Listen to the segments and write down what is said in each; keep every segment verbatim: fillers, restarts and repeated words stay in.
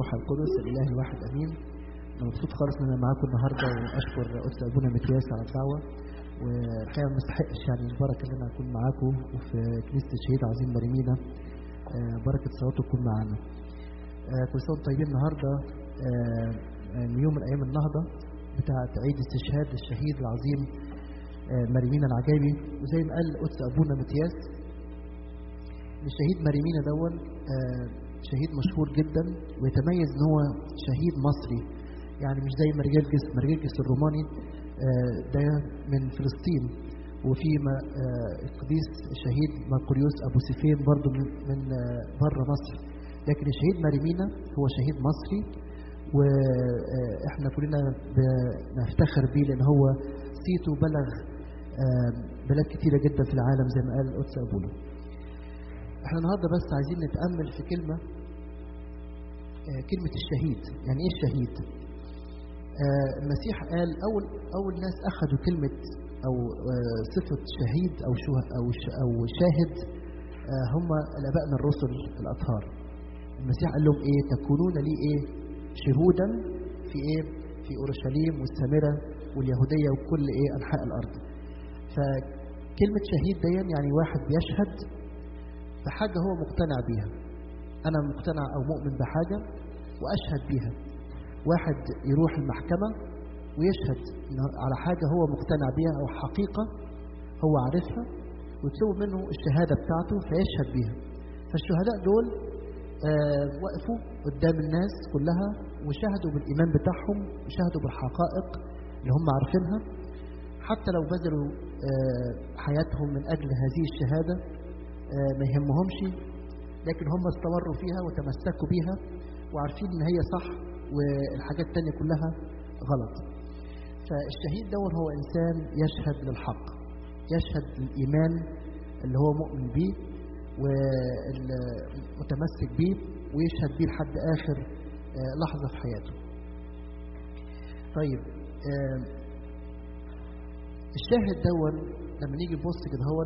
والروح القدس الإله الواحد أمين. أنا مبسوط خالص إن أنا معاكم النهارده، وأشكر قدس أبونا متياس على الدعوة، والحقيقة ما استحقش يعني البركة اللي أنا أكون معاكم وفي كنيسة الشهيد عظيم مريمينا. بركة صلواته تكون معانا. كل سنة وانتم طيبين. النهارده من يوم من أيام النهضة بتاعة عيد استشهاد الشهيد العظيم مريمينا العجيبي، وزي ما قال قدس أبونا متياس الشهيد مريمينا دون شهيد مشهور جدا، ويتميز ان هو شهيد مصري، يعني مش زي مرجرجس مرجرجس الروماني ده من فلسطين، وفي القديس الشهيد ماركوريوس ابو سيفين برضو من بره مصر، لكن الشهيد مريمينا هو شهيد مصري، واحنا كلنا بنفتخر بيه لان هو صيته بلغ بلاد كتيره جدا في العالم زي ما قال قدس ابونا. احنا النهارده بس عايزين نتامل في كلمه آه كلمه الشهيد. يعني ايه الشهيد؟ آه المسيح قال اول اول ناس اخذوا كلمه او آه صفه شهيد او شو او او شاهد آه هم الابائنا الرسل الاطهار. المسيح قال لهم ايه؟ تكونون لي ايه؟ شهودا في ايه؟ في اورشليم والسامره واليهوديه وكل ايه انحاء الارض. فكلمه شهيد دي يعني واحد بيشهد بحاجة هو مقتنع بيها. أنا مقتنع أو مؤمن بحاجة وأشهد بيها. واحد يروح المحكمة ويشهد على حاجة هو مقتنع بيها أو حقيقة هو عارفها، ويطلب منه الشهادة بتاعته فيشهد بيها. فالشهداء دول آه وقفوا قدام الناس كلها وشهدوا بالإيمان بتاعهم وشهدوا بالحقائق اللي هم عارفينها، حتى لو بذلوا آه حياتهم من أجل هذه الشهادة ما يهمهمش، لكن هم استمروا فيها وتمسكوا بيها وعارفين ان هي صح والحاجات التانية كلها غلط. فالشهيد دون هو انسان يشهد للحق، يشهد للايمان اللي هو مؤمن بيه ومتمسك بيه ويشهد بيه لحد اخر لحظة في حياته. طيب الشاهد دون لما نيجي نبص كده هو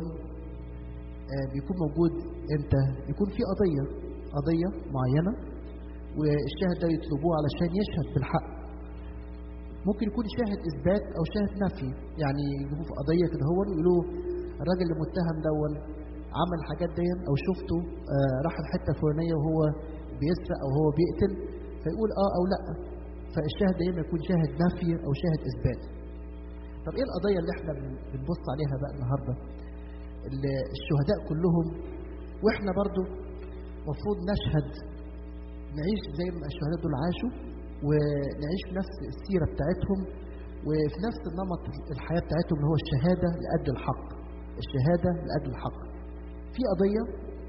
بيكون موجود امتى؟ يكون في قضية قضية معينة والشاهد ده يطلبوه علشان يشهد بالحق. ممكن يكون شاهد إثبات أو شاهد نفي، يعني يجيبوه في قضية كده هو يقولوا الراجل المتهم دون عمل الحاجات دي أو شفته آه راح الحتة الفلانية وهو بيسرق أو هو بيقتل، فيقول آه أو لأ. فالشاهد ده يكون شاهد نفي أو شاهد إثبات. طب إيه القضية اللي إحنا بنبص عليها بقى النهاردة؟ الشهداء كلهم واحنا برضو مفروض نشهد، نعيش زي ما الشهداء دول عاشوا ونعيش نفس السيرة بتاعتهم وفي نفس النمط الحياة بتاعتهم اللي هو الشهادة لأجل الحق. الشهادة لأجل الحق. في قضية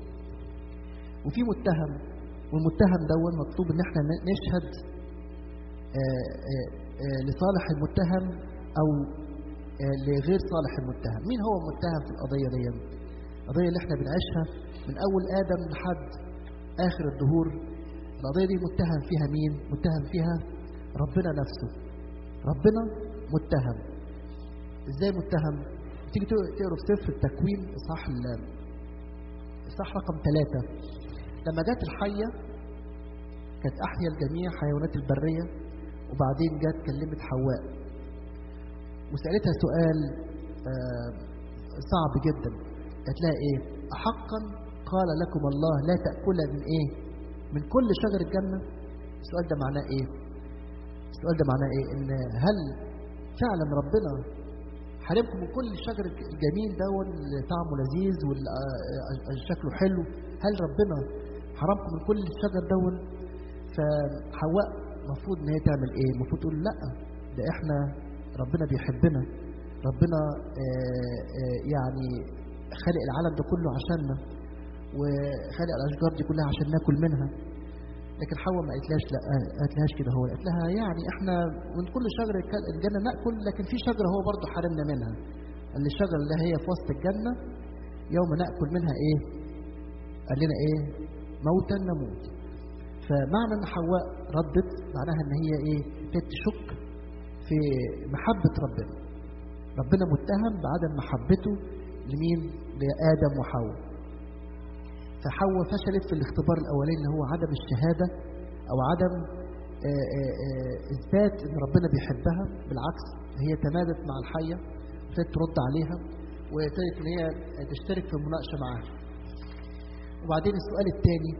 وفي متهم، والمتهم دون مطلوب ان احنا نشهد آآ آآ لصالح المتهم او لغير صالح المتهم. مين هو المتهم في القضية دي؟ القضية اللي احنا بنعيشها من أول آدم لحد آخر الدهور. القضية دي متهم فيها مين؟ متهم فيها ربنا نفسه. ربنا متهم. ازاي متهم؟ تيجي تقروا في سفر التكوين صح صح رقم ثلاثة، لما جت الحية كانت أحيا الجميع حيوانات البرية، وبعدين جت كلمت حواء وسألتها سؤال آه صعب جدا. قالت لها ايه؟ أحقا قال لكم الله لا تأكلا من ايه؟ من كل شجر الجنة؟ السؤال ده معناه ايه؟ السؤال ده معناه ايه؟ ان هل فعلا ربنا حرمكم من كل الشجر الجميل ده اللي طعمه لذيذ وشكله حلو؟ هل ربنا حرمكم من كل الشجر ده؟ فحواء المفروض ان هي تعمل ايه؟ المفروض تقول لا، ده احنا ربنا بيحبنا، ربنا آآ آآ يعني خلق العالم ده كله عشاننا وخلق الاشجار دي كلها عشان ناكل منها. لكن حواء ما قالتلاش لا، قالتلهاش كده. هو قالت لها يعني احنا من كل شجر الجنه ناكل، لكن في شجره هو برضه حرمنا منها، اللي الشجره اللي هي في وسط الجنه يوم ناكل منها ايه؟ قال لنا ايه؟ موتا نموت. فمعنى ان حواء ردت معناها ان هي ايه؟ تشك في محبة ربنا. ربنا متهم بعدم محبته لمين؟ لآدم وحواء. فحواء فشلت في الاختبار الأولاني اللي هو عدم الشهادة أو عدم إثبات إن ربنا بيحبها. بالعكس هي تمادت مع الحية وابتدت ترد عليها وابتدت إن هي تشترك في المناقشة معاها. وبعدين السؤال الثاني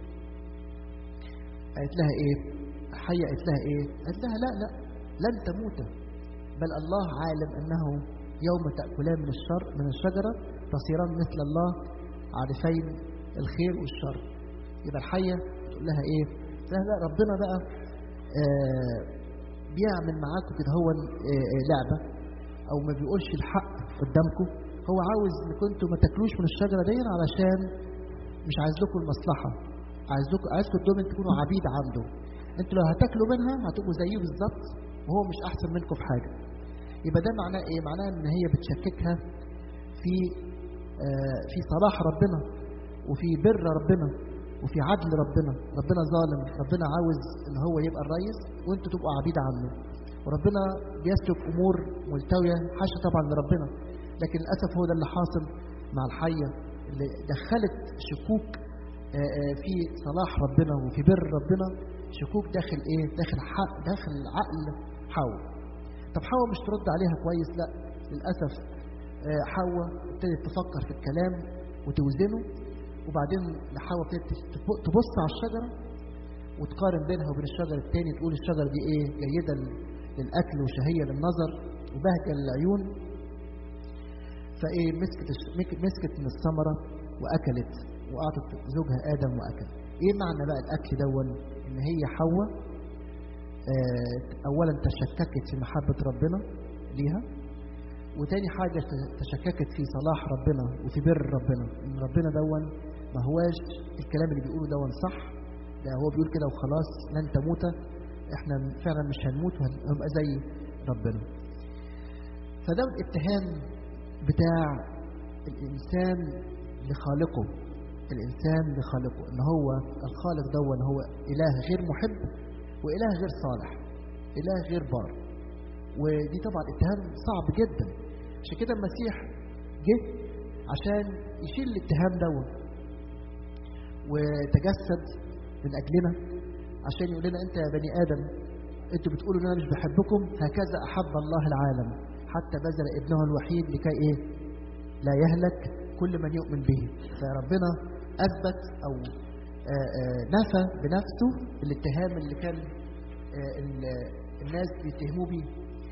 قالت لها إيه؟ حية قالت لها إيه؟ قالت لها لا لا لن تموت، بل الله عالم أنه يوم تأكلان من الشر من الشجرة تصيران مثل الله عارفين الخير والشر. يبقى الحية تقول لها إيه؟ لا لا ربنا بقى آه بيعمل معاكم كده هو آه لعبة، أو ما بيقولش الحق قدامكم. هو عاوز إن كنتوا ما تاكلوش من الشجرة دي علشان مش عايز لكم المصلحة، عايز لكم عايزكم دوما تكونوا عبيد عنده. انتوا لو هتاكلوا منها هتبقوا زيه بالظبط وهو مش أحسن منكم في حاجة. يبقى ده معناه إيه؟ معناه إن هي بتشككها في آه في صلاح ربنا وفي بر ربنا وفي عدل ربنا. ربنا ظالم، ربنا عاوز إن هو يبقى الرئيس وانتوا تبقوا عبيد عنه، وربنا بيسلك أمور ملتوية حاشا طبعا لربنا. لكن للأسف هو ده اللي حاصل مع الحية اللي دخلت شكوك آه آه في صلاح ربنا وفي بر ربنا، شكوك داخل إيه؟ داخل حق داخل عقل حواء. طب حواء مش ترد عليها كويس؟ لا للأسف حواء ابتدت تفكر في الكلام وتوزنه، وبعدين حواء ابتدت تبص على الشجرة وتقارن بينها وبين الشجرة الثاني، تقول الشجرة دي ايه؟ جيدة للأكل وشهية للنظر وبهجة للعيون. فايه مسكت مسكت من الثمرة وأكلت وأعطت زوجها آدم وأكل. ايه معنى بقى الأكل دون؟ إن هي حواء أولا تشككت في محبة ربنا ليها، وتاني حاجة تشككت في صلاح ربنا وفي بر ربنا، إن ربنا دون ما هواش الكلام اللي بيقوله دون صح، ده هو بيقول كده وخلاص لن تموت، احنا فعلا مش هنموت وهنبقى زي ربنا. فده الاتهام بتاع الإنسان لخالقه، الإنسان لخالقه إن هو الخالق دون هو إله غير محب وإله غير صالح، إله غير بار. ودي طبعا اتهام صعب جدا. عشان كده المسيح جه عشان يشيل الاتهام دوت وتجسد من أجلنا عشان يقول لنا انت يا بني آدم انتوا بتقولوا ان انا مش بحبكم، هكذا أحب الله العالم حتى بذل ابنه الوحيد لكي ايه؟ لا يهلك كل من يؤمن به. فربنا أثبت أو آآ آآ نفى بنفسه الاتهام اللي كان الناس بيتهموه بيه.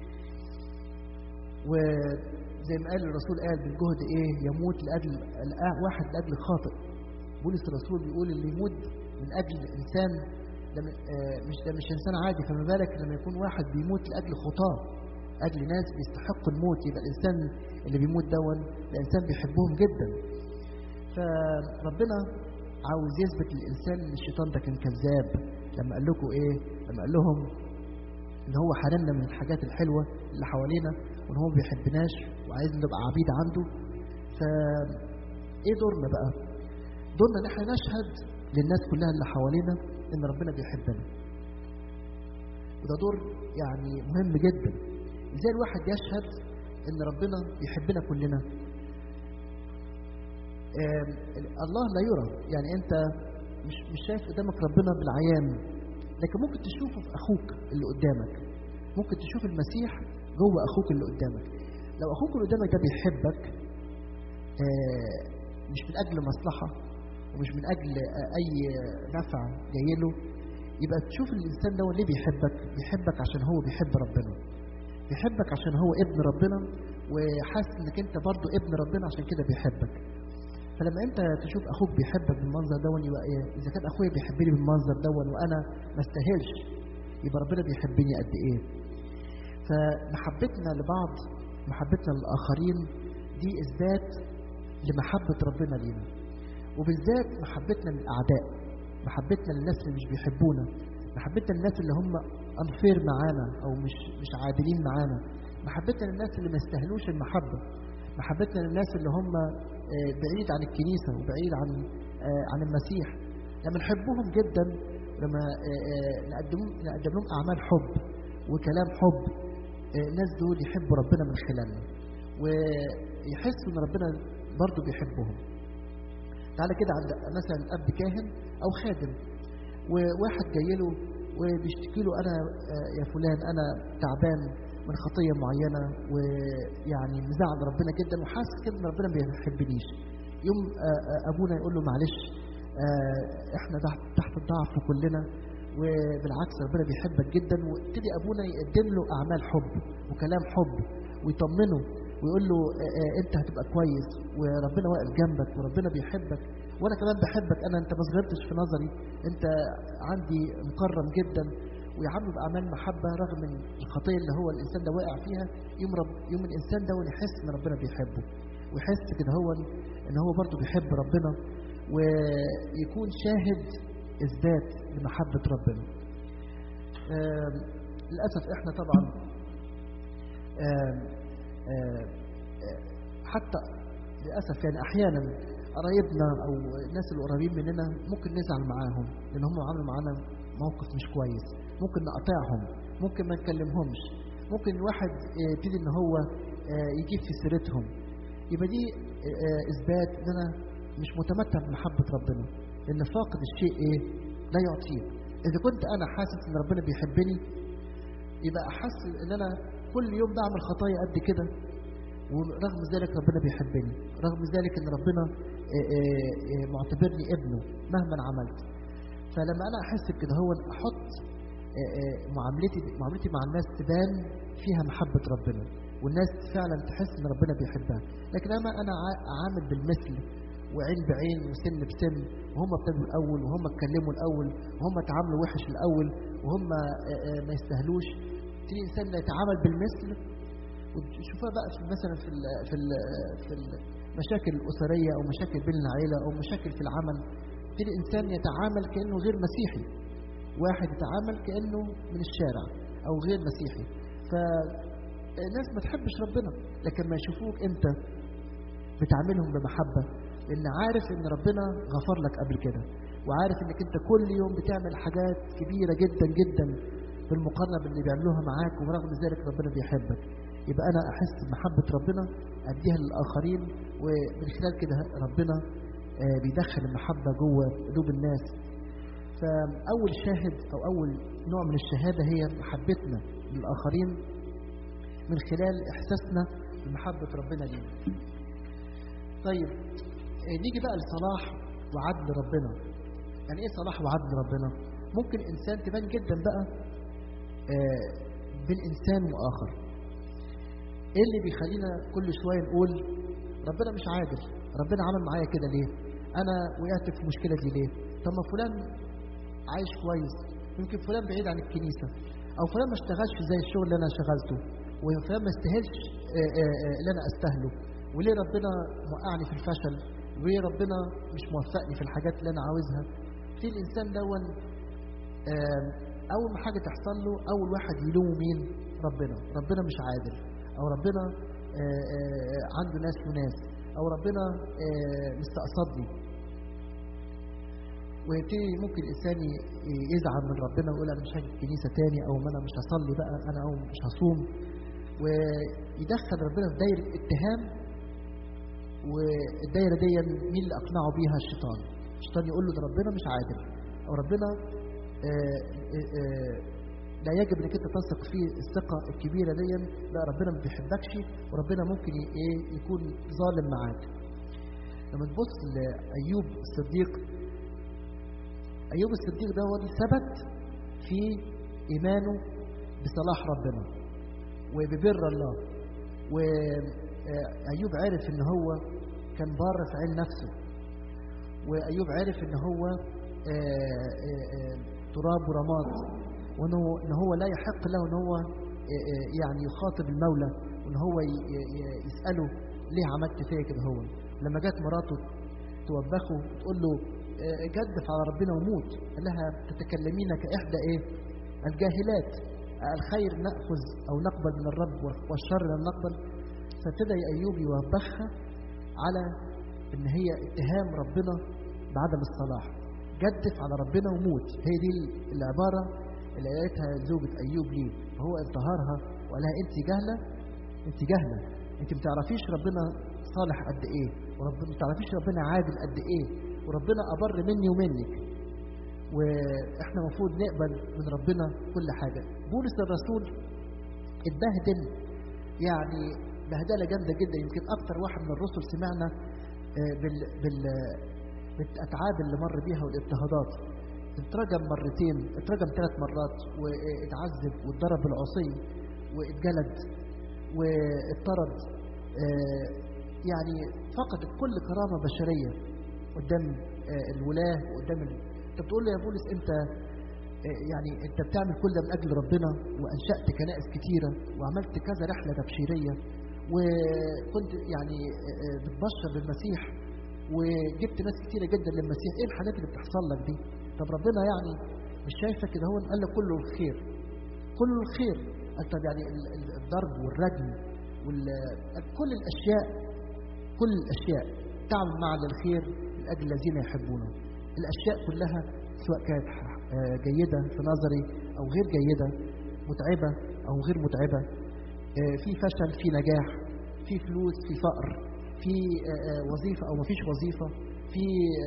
وزي ما قال الرسول قال بالجهد ايه؟ يموت لأجل واحد لأجل خاطئ. بولس الرسول بيقول اللي يموت من أجل إنسان ده مش ده مش إنسان عادي، فما بالك لما يكون واحد بيموت لأجل خطاة، أجل ناس بيستحقوا الموت. يبقى الإنسان اللي بيموت دون الإنسان بيحبهم جدا. فربنا عاوز يثبت للإنسان إن الشيطان ده كان كذاب لما قال لكم إيه؟ لما قال لهم إن هو حرمنا من الحاجات الحلوة اللي حوالينا وإن هو ما بيحبناش وعايزنا نبقى عبيد عنده. فإيه دورنا بقى؟ دورنا إن إحنا نشهد للناس كلها اللي حوالينا إن ربنا بيحبنا. وده دور يعني مهم جدا. إزاي الواحد يشهد إن ربنا بيحبنا كلنا؟ الله لا يرى، يعني أنت مش مش شايف قدامك ربنا بالعيان، لكن ممكن تشوفه في أخوك اللي قدامك، ممكن تشوف المسيح جوه أخوك اللي قدامك. لو أخوك اللي قدامك ده بيحبك مش من أجل مصلحة ومش من أجل أي نفع جايله، يبقى تشوف الإنسان ده ليه بيحبك. بيحبك عشان هو بيحب ربنا، بيحبك عشان هو ابن ربنا وحاسس انك انت برضو ابن ربنا عشان كده بيحبك. فلما انت تشوف اخوك بيحبك بالمنظر ده يبقى ايه؟ اذا كان اخويا بيحبني بالمنظر ده وانا ما استاهلش، يبقى ربنا بيحبني قد ايه؟ فمحبتنا لبعض، محبتنا للاخرين دي اثبات لمحبه ربنا لينا، وبالذات محبتنا للاعداء، محبتنا للناس اللي مش بيحبونا، محبتنا للناس اللي هم انفير معانا او مش مش عادلين معانا، محبتنا للناس اللي ما يستاهلوش المحبه، محبتنا للناس اللي هم بعيد عن الكنيسه وبعيد عن عن المسيح. لما نحبهم جدا، لما نقدم نقدم لهم اعمال حب وكلام حب، الناس دول يحبوا ربنا من خلالنا ويحسوا ان ربنا برضو بيحبهم. تعالى كده عند مثلا اب كاهن او خادم، وواحد جاي له وبيشتكي له انا يا فلان انا تعبان من خطيه معينه ويعني مزعل ربنا جدا وحاسس كده ان ربنا ما بيحبنيش، يوم ابونا يقول له معلش احنا تحت الضعف كلنا وبالعكس ربنا بيحبك جدا، وابتدي ابونا يقدم له اعمال حب وكلام حب ويطمنه ويقول له انت هتبقى كويس وربنا واقف جنبك وربنا بيحبك وانا كمان بحبك، انا انت ما صغرتش في نظري، انت عندي مكرم جدا، ويعامله باعمال محبه رغم من الخطيه اللي هو الانسان ده واقع فيها. يوم رب يوم الانسان ده يحس ان ربنا بيحبه ويحس كده هو ان هو برضه بيحب ربنا ويكون شاهد اثبات لمحبه ربنا. للاسف احنا طبعا آم آم حتى للاسف يعني احيانا قرايبنا او الناس القريبين مننا ممكن نزعل معاهم لان هم عملوا معانا موقف مش كويس، ممكن نقاطعهم، ممكن ما نكلمهمش، ممكن الواحد يبتدي ان هو يجيب في سيرتهم. يبقى دي اثبات ان انا مش متمتع بمحبه ربنا، لان فاقد الشيء ايه لا يعطيه. اذا كنت انا حاسس ان ربنا بيحبني يبقى احس ان انا كل يوم بعمل خطايا قد كده ورغم ذلك ربنا بيحبني، رغم ذلك ان ربنا معتبرني ابنه مهما عملت. فلما انا احس بكده هو احط معاملتي معاملتي مع الناس تبان فيها محبه ربنا والناس فعلا تحس ان ربنا بيحبها. لكن لما انا عامل بالمثل وعين بعين وسن بسن وهم ابتدوا الاول وهم اتكلموا االاول وهم اتعاملوا وحش الاول وهم ما يستاهلوش، تيجي انسان يتعامل بالمثل وتشوفها بقى في مثلا في ال في ال في المشاكل الاسريه او مشاكل بين العائله او مشاكل في العمل، تيجي انسان يتعامل كانه غير مسيحي، واحد يتعامل كانه من الشارع او غير مسيحي. فالناس ما تحبش ربنا، لكن ما يشوفوك انت بتعاملهم بمحبه لان عارف ان ربنا غفر لك قبل كده وعارف انك انت كل يوم بتعمل حاجات كبيره جدا جدا بالمقارنه باللي بيعملوها معاك ورغم ذلك ربنا بيحبك. يبقى انا احس بمحبه ربنا اديها للاخرين ومن خلال كده ربنا بيدخل المحبه جوه قلوب الناس. فاول شاهد او اول نوع من الشهاده هي محبتنا للاخرين من خلال احساسنا بمحبه ربنا لينا. طيب نيجي بقى لصلاح وعدل ربنا. يعني ايه صلاح وعدل ربنا؟ ممكن انسان تبان جدا بقى بين انسان واخر. ايه اللي بيخلينا كل شويه نقول ربنا مش عادل، ربنا عمل معايا كده ليه؟ انا وقعت في المشكله دي ليه؟ طب ما فلان عايش كويس، يمكن فلان بعيد عن الكنيسه، او فلان ما اشتغلش زي الشغل اللي انا شغلته، وفلان ما استاهلش اللي انا استاهله، وليه ربنا موقعني في الفشل؟ وليه ربنا مش موفقني في الحاجات اللي انا عاوزها؟ في الانسان دون اول ما حاجه تحصل له اول واحد يلوم مين؟ ربنا. ربنا مش عادل، او ربنا آآ آآ عنده ناس وناس، او ربنا مستقصدني. ويبتدي ممكن الانسان يزعل من ربنا ويقول انا مش هاجي الكنيسه تاني، او انا مش هصلي بقى، انا او مش هصوم، ويدخل ربنا في دايره اتهام. والدايره دي مين اللي اقنعه بيها؟ الشيطان. الشيطان يقول له ده ربنا مش عادل، او ربنا آآ آآ لا يجب انك انت تثق فيه الثقه الكبيره دي، لا ربنا ما بيحبكش وربنا ممكن ايه يكون ظالم معاك. لما تبص لايوب الصديق، ايوب الصديق ده هو ثبت في ايمانه بصلاح ربنا وببر الله، وايوب عرف ان هو كان بار في عين نفسه، وايوب عرف ان هو آآ آآ تراب ورماد، وانه ان هو لا يحق له ان هو يعني يخاطب المولى وان هو يساله ليه عملت فيا كده. هو لما جت مراته توبخه تقول له جدف على ربنا وموت، قال لها تتكلمين كاحدى ايه الجاهلات، الخير ناخذ او نقبل من الرب والشر لم نقبل. فابتدى ايوب يوبخها على ان هي اتهام ربنا بعدم الصلاح، جدف على ربنا وموت. هي دي العباره اللي قالتها زوجة أيوب ليه، فهو انتهرها وقال لها أنت جهلة، أنت جهلة، أنت ما تعرفيش ربنا صالح قد إيه، وربنا ما تعرفيش ربنا عادل قد إيه، وربنا أبر مني ومنك. واحنا المفروض نقبل من ربنا كل حاجه. بولس الرسول اتبهدل يعني بهدله جامده جدا، يمكن اكتر واحد من الرسل سمعنا بال بال بالاتعاب اللي مر بيها والاضطهادات. اترجم مرتين، اترجم ثلاث مرات، واتعذب واتضرب بالعصي واتجلد واتطرد، يعني فقد كل كرامه بشريه قدام الولاه وقدام ال... انت بتقول له يا بولس انت يعني انت بتعمل كل ده من اجل ربنا، وانشأت كنائس كتيره وعملت كذا رحله تبشيريه وكنت يعني بتبشر بالمسيح وجبت ناس كتيره جدا للمسيح، ايه الحاجات اللي بتحصل لك دي؟ طب ربنا يعني مش شايفك كده؟ هو قال لك كله الخير، كله الخير. قال طب يعني الضرب والرجم وكل الاشياء، كل الاشياء تعمل معا للخير من اجل الذين يحبونه. الاشياء كلها سواء كانت جيده في نظري او غير جيده، متعبه او غير متعبه، في فشل، في نجاح، في فلوس، في فقر، في وظيفه او مفيش وظيفه، في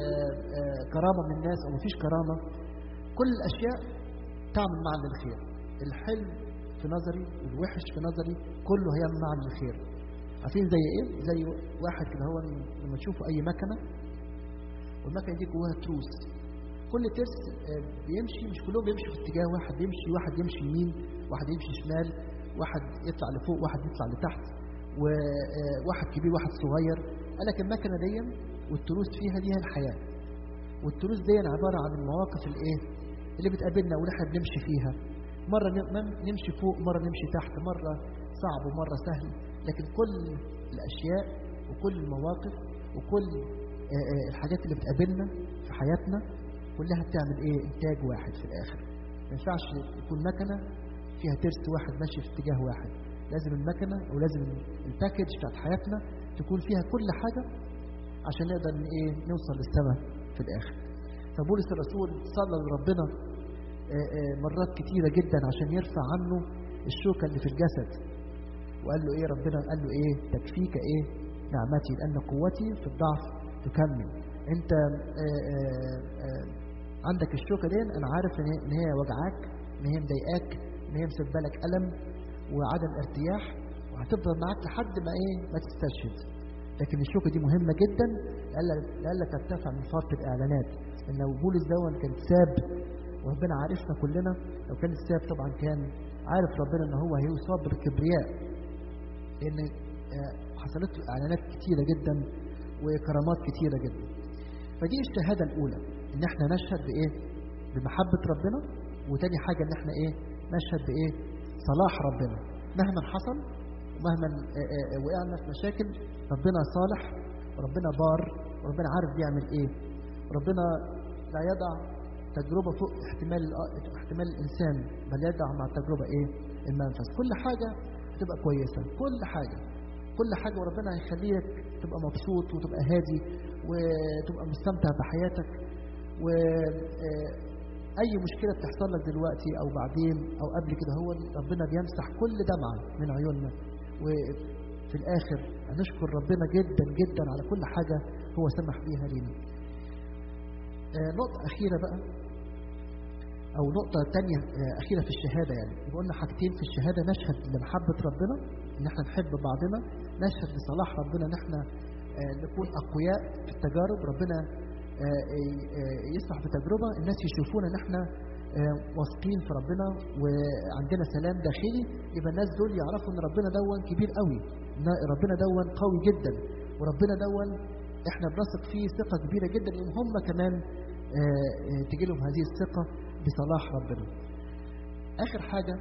كرامه من الناس او مفيش كرامه، كل الاشياء تعمل معا للخير. الحلو في نظري والوحش في نظري كله هيعمل معا للخير. عارفين زي ايه؟ زي واحد كده هو لما تشوفوا اي مكنه والمكنه دي جواها تروس، كل ترس بيمشي، مش كلهم بيمشي في اتجاه واحد، بيمشي واحد يمشي يمين، واحد يمشي شمال، واحد يطلع لفوق، واحد يطلع لتحت، وواحد كبير واحد صغير. قال لك المكنه دي والتروس فيها دي هي الحياه، والتروس دي عباره عن المواقف الايه اللي بتقابلنا ونحن بنمشي فيها، مره نمشي فوق، مره نمشي تحت، مره صعب ومره سهل، لكن كل الاشياء وكل المواقف وكل الحاجات اللي بتقابلنا في حياتنا كلها بتعمل ايه؟ انتاج واحد في الاخر. ما ينفعش يكون مكنه فيها ترس واحد ماشي في اتجاه واحد، لازم المكنه او لازم الباكج بتاعت حياتنا تكون فيها كل حاجه عشان نقدر ايه نوصل للسماء في الاخر. فبولس الرسول صلى لربنا مرات كتيره جدا عشان يرفع عنه الشوكه اللي في الجسد، وقال له ايه ربنا؟ قال له ايه؟ تكفيك ايه نعمتي لان قوتي في الضعف تكمل. انت آآ آآ عندك الشوكه دي، انا عارف ان هي وجعاك، ان هي مضايقاك، ان هي مسببه لك الم وعدم ارتياح، وهتفضل معاك لحد ما ايه ما تستشهد. لكن الشوكه دي مهمه جدا لألا ترتفع من فرط الاعلانات. ان لو بولس دون كان ساب وربنا عارفنا كلنا، لو كان الساب طبعا كان عارف ربنا ان هو هيصاب بالكبرياء، لان حصلت له اعلانات كتيره جدا وكرامات كتيره جدا. فدي الشهاده الاولى، ان احنا نشهد بايه؟ بمحبه ربنا. وتاني حاجه ان احنا ايه؟ نشهد بايه؟ صلاح ربنا. مهما حصل ومهما وقعنا في مشاكل، ربنا صالح وربنا بار وربنا عارف بيعمل ايه. ربنا لا يضع تجربه فوق احتمال احتمال الانسان، بل يضع مع التجربه ايه؟ المنفذ. كل حاجه هتبقى كويسه، كل حاجه كل حاجه وربنا هيخليك تبقى مبسوط وتبقى هادي وتبقى مستمتع بحياتك. واي مشكله بتحصل لك دلوقتي او بعدين او قبل كده، هو ربنا بيمسح كل دمعه من عيوننا، وفي الاخر هنشكر ربنا جدا جدا على كل حاجه هو سمح بيها لينا. نقطه اخيره بقى، او نقطه ثانيه اخيره في الشهاده، يعني قلنا حاجتين في الشهاده: نشهد لمحبه ربنا ان احنا نحب بعضنا، نشهد لصلاح ربنا ان احنا نكون اقوياء في التجارب، ربنا يسمح بتجربه الناس يشوفونا ان احنا واثقين في ربنا وعندنا سلام داخلي، يبقى الناس دول يعرفوا ان ربنا دون كبير قوي، ان ربنا دون قوي جدا، وربنا دون احنا بنثق فيه ثقه كبيره جدا، ان هم كمان تجي لهم هذه الثقه بصلاح ربنا. اخر حاجه،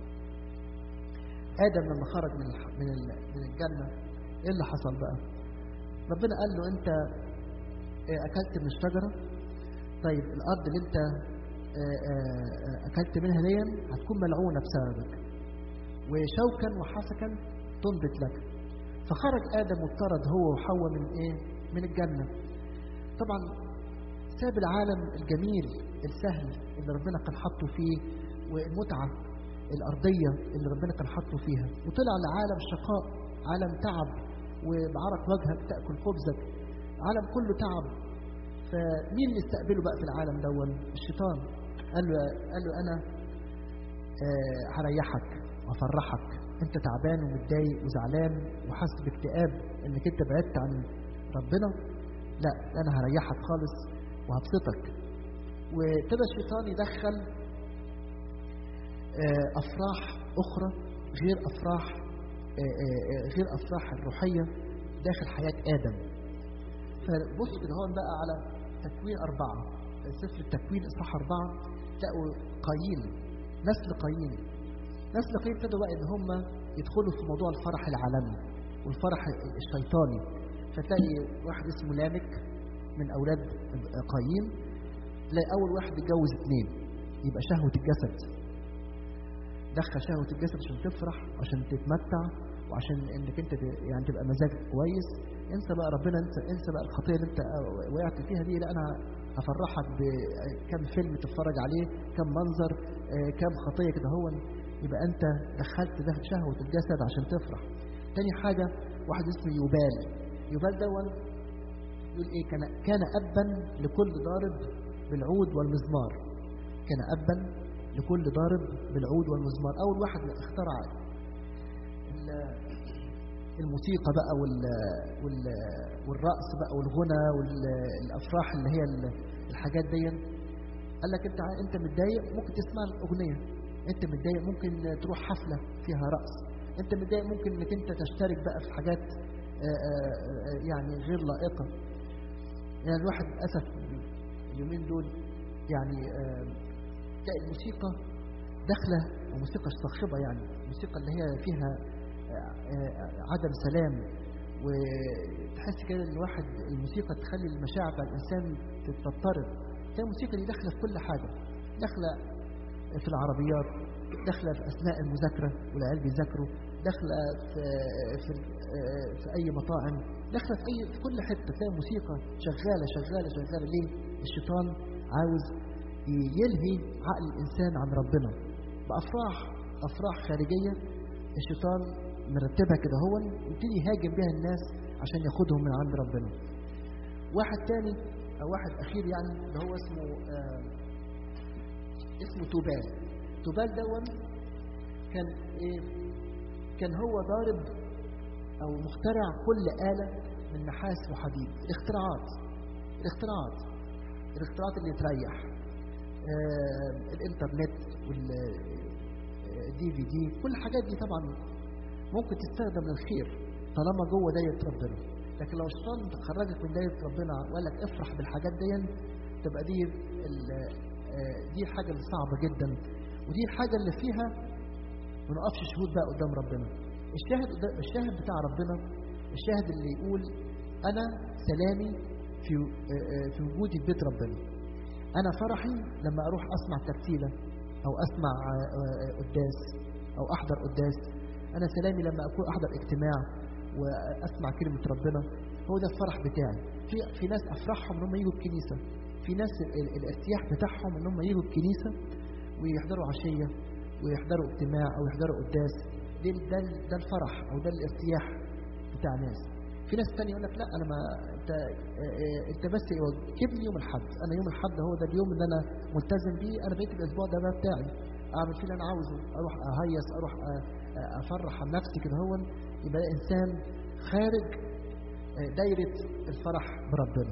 آدم لما خرج من من من الجنة، إيه اللي حصل بقى؟ ربنا قال له أنت أكلت من الشجرة، طيب الأرض اللي أنت أكلت منها دي هتكون ملعونة بسببك، وشوكا وحسكا تنبت لك. فخرج آدم واضطرد هو وحواء من إيه؟ من الجنة. طبعا ساب العالم الجميل السهل اللي ربنا كان حاطه فيه والمتعة الأرضية اللي ربنا كان حاطه فيها، وطلع لعالم شقاء، عالم تعب، وبعرق وجهك تأكل خبزك، عالم كله تعب. فمين اللي استقبله بقى في العالم دون؟ الشيطان. قال له قال له انا آه هريحك وافرحك، انت تعبان ومتضايق وزعلان وحاسس باكتئاب انك انت بعدت عن ربنا، لا انا هريحك خالص وهبسطك. وابتدى الشيطان يدخل آه افراح اخرى غير افراح آه آه غير افراح الروحيه داخل حياه ادم. فبص كده هون بقى على تكوين أربعة، سفر التكوين إصحاح أربعة، تلاقوا قايين، نسل قايين. نسل قايين ابتدوا بقى إن هم يدخلوا في موضوع الفرح العالمي والفرح الشيطاني. فتلاقي واحد اسمه لامك من أولاد قايين، تلاقي أول واحد يتجوز اثنين، يبقى شهوة الجسد، دخل شهوة الجسد عشان تفرح وعشان تتمتع وعشان انك انت يعني تبقى مزاج كويس. انسى بقى ربنا، انسى انسى بقى الخطيه اللي انت وقعت فيها دي. لا انا هفرحك بكم فيلم تتفرج عليه، كم منظر، كم خطيه كده. هو يبقى انت دخلت ده شهوه الجسد عشان تفرح. تاني حاجه واحد اسمه يوبال. يوبال ده يقول ايه؟ كان كان ابا لكل ضارب بالعود والمزمار. كان ابا لكل ضارب بالعود والمزمار. اول واحد اخترع الموسيقى بقى والرقص بقى والغنى والافراح اللي هي الحاجات دي. قال لك انت انت متضايق ممكن تسمع الاغنيه، انت متضايق ممكن تروح حفله فيها رقص، انت متضايق ممكن انك انت تشترك بقى في حاجات يعني غير لائقه. يعني الواحد للاسف اليومين دول يعني تلاقي الموسيقى داخله، وموسيقى صاخبه، يعني الموسيقى اللي هي فيها عدم سلام، وتحس كده ان الواحد الموسيقى تخلي المشاعر بتاع الانسان تضطرب. تلاقي الموسيقى دي داخله في كل حاجه، داخله في العربيات، داخله في اثناء المذاكره والعيال بيذاكروا، داخله في في في اي مطاعم، داخله في اي في كل حته تلاقي موسيقى شغاله شغاله شغاله. ليه؟ الشيطان عاوز يلهي عقل الانسان عن ربنا بافراح افراح خارجيه. الشيطان مرتبها كده، هو يبتدي يهاجم بها الناس عشان ياخدهم من عند ربنا. واحد تاني او واحد اخير يعني اللي هو اسمه آه اسمه توبال. توبال دون كان ايه؟ كان هو ضارب او مخترع كل آلة من نحاس وحديد. الاختراعات الاختراعات الاختراعات اللي تريح، آه الانترنت والدي في دي، كل الحاجات دي طبعا ممكن تستخدم للخير طالما جوه دايره ربنا. لكن لو الشيطان خرجك من دايره ربنا وقال لك افرح بالحاجات دي، تبقى دي دي الحاجه اللي صعبه جدا، ودي الحاجه اللي فيها ما نقفش شهود بقى قدام ربنا. الشاهد الشاهد بتاع ربنا، الشاهد اللي يقول انا سلامي في في وجودي في بيت ربنا، انا فرحي لما اروح اسمع ترتيله او اسمع قداس او احضر قداس، انا سلامي لما اكون احضر اجتماع واسمع كلمه ربنا. هو ده الفرح بتاعي. في في ناس افرحهم ان هم يجوا الكنيسه، في ناس الارتياح بتاعهم ان هم يجوا الكنيسه ويحضروا عشيه ويحضروا اجتماع او يحضروا قداس. ده ده ده الفرح او ده الارتياح بتاع ناس. في ناس تانية يقول لك لا انا ما انت انت بس جيبني يوم الاحد، انا يوم الاحد هو ده اليوم اللي انا ملتزم بيه، انا بقيت الاسبوع ده بقى بتاعي، اعمل فيه اللي انا عاوزه، اروح اهيص، اروح افرح عن نفسي كده. هو يبقى انسان خارج دايره الفرح بربنا.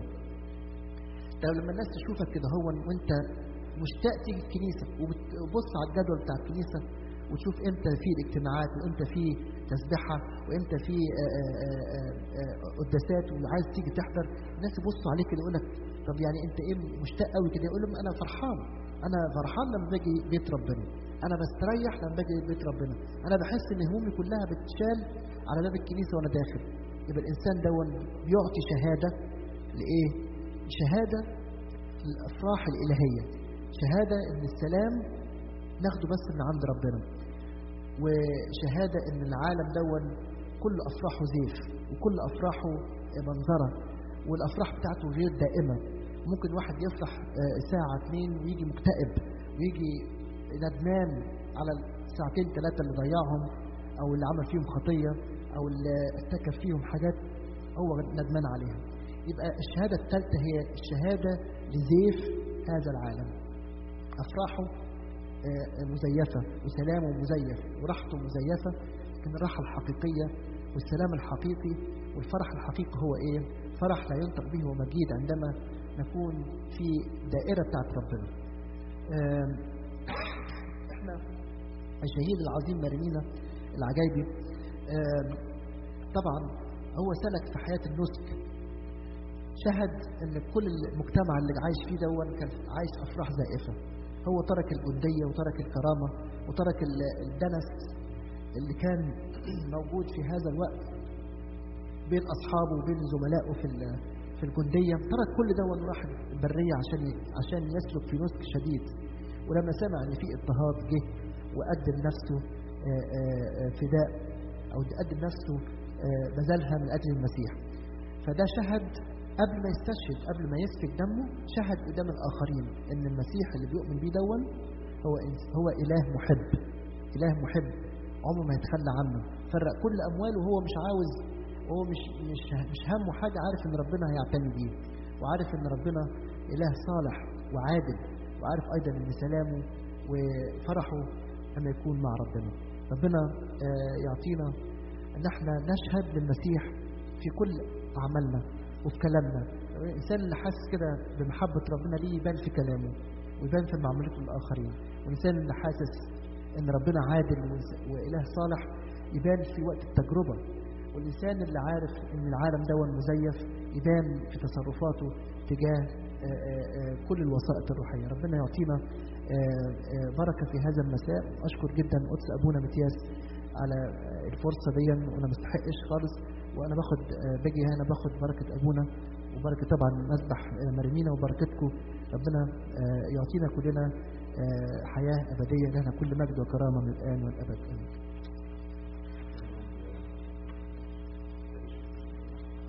طب لما الناس تشوفك كده هو وانت مشتاق تيجي الكنيسه وبتبص على الجدول بتاع الكنيسه وتشوف امتى في الاجتماعات وامتى في تسبحه وامتى في قداسات وعايز تيجي تحضر، الناس يبصوا عليك كده يقول لك طب يعني انت ايه مشتاق قوي كده؟ يقول لهم انا فرحان، انا فرحان لما باجي بيت ربنا، انا بستريح لما باجي بيت ربنا، انا بحس ان همومي كلها بتشال على باب الكنيسه وانا داخل. يبقى الانسان ده بيعطي شهاده لايه؟ شهاده الافراح الالهيه، شهاده ان السلام ناخده بس من عند ربنا، وشهاده ان العالم دون كل افراحه زيف وكل افراحه منظره والافراح بتاعته غير دائمه. ممكن واحد يفرح ساعه اتنين ويجي مكتئب ويجي ندمان على الساعتين ثلاثه اللي ضيعهم او اللي عمل فيهم خطيه او اللي ارتكب فيهم حاجات هو ندمان عليها. يبقى الشهادة الثالثة هي الشهادة لزيف هذا العالم. أفراحه مزيفة وسلامه مزيف وراحته مزيفة، لكن الراحة الحقيقية والسلام الحقيقي والفرح الحقيقي هو إيه؟ فرح لا ينطق به ومجيد عندما نكون في دائرة بتاعت ربنا. احنا الشهيد العظيم مارينينا العجايبي طبعا هو سلك في حياة النسك، شهد ان كل المجتمع اللي عايش فيه دون كان عايش افراح زائفة. هو ترك الجندية وترك الكرامة وترك الدنس اللي كان موجود في هذا الوقت بين اصحابه وبين زملائه في في الجندية، ترك كل ده وراح البرية عشان عشان يسلك في نسك شديد. ولما سمع ان في اضطهاد جه وقدم نفسه فداء او قدم نفسه بذلها من اجل المسيح. فده شهد قبل ما يستشهد، قبل ما يسفك دمه، شهد قدام الاخرين ان المسيح اللي بيؤمن بيه دون هو هو اله محب، اله محب عمره ما يتخلى عنه. فرق كل امواله وهو مش عاوز، هو مش مش مش همه حاجه، عارف ان ربنا هيعتني بيه، وعارف ان ربنا اله صالح وعادل، وعارف ايضا ان سلامه وفرحه لما يكون مع ربنا. ربنا يعطينا ان احنا نشهد للمسيح في كل اعمالنا وفي كلامنا. الانسان اللي حاسس كده بمحبه ربنا ليه يبان في كلامه ويبان في معاملته للاخرين، والانسان اللي حاسس ان ربنا عادل واله صالح يبان في وقت التجربه، والإنسان اللي عارف إن العالم ده مزيف يبان في تصرفاته تجاه كل الوسائط الروحية. ربنا يعطينا بركة في هذا المساء. أشكر جدا قدس أبونا متياس على الفرصة دي، وأنا مستحقش خالص، وأنا باخد باجي هنا باخد بركة أبونا وبركة طبعا مسبح مارينينا وبركتكم. ربنا يعطينا كلنا حياة أبدية لنا كل مجد وكرامة من الآن والأبد.